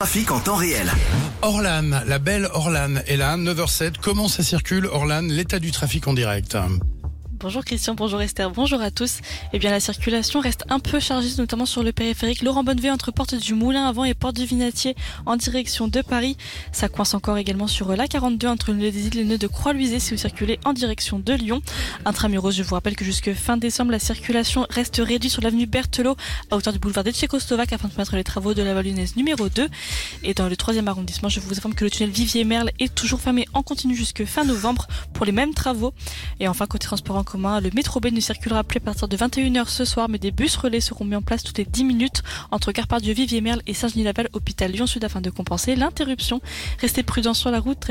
Trafic en temps réel. Orlan, la belle Orlan est là, 9h07. Comment ça circule, Orlan? L'état du trafic en direct. Bonjour Christian, bonjour Esther, bonjour à tous. Eh bien, la circulation reste un peu chargée, notamment sur le périphérique Laurent Bonnevay entre Porte du Moulin avant et Porte du Vinatier en direction de Paris. Ça coince encore également sur la 42 entre les îles et le nœud de Croix-Luisée si vous circulez en direction de Lyon. Intramuros, je vous rappelle que jusque fin décembre, la circulation reste réduite sur l'avenue Berthelot à hauteur du boulevard des Tchécoslovaques afin de permettre les travaux de la voie lyonnaise numéro 2. Et dans le 3e arrondissement, je vous informe que le tunnel Vivier-Merle est toujours fermé en continu jusque fin novembre pour les mêmes travaux. Et enfin, côté transport en commun, le métro B ne circulera plus à partir de 21h ce soir, mais des bus relais seront mis en place toutes les 10 minutes entre Gare Pardieu, Vivier-Merle et Saint-Genis-Laval, hôpital Lyon-Sud afin de compenser l'interruption. Restez prudents sur la route.